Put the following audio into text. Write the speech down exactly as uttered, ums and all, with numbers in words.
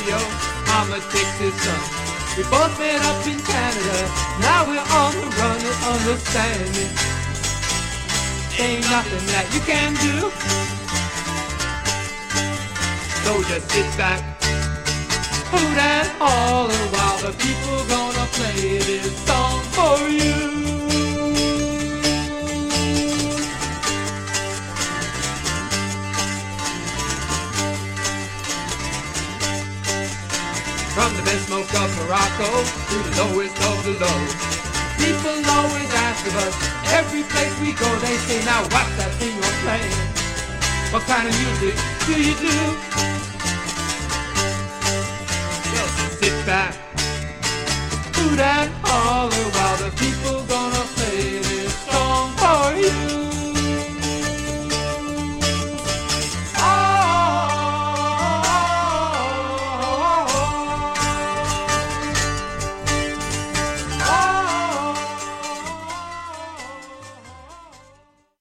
radio. I'm a Texas son. We both met up in Canada. Now we're on the run and understand me. Ain't nothing that you can do. So just sit back, hoot and holler while the people gonna play this song for you. From the best smoke of Morocco to the lowest of the low, people always ask of us, every place we go they say, now what's that thing you're playing? What kind of music do you do?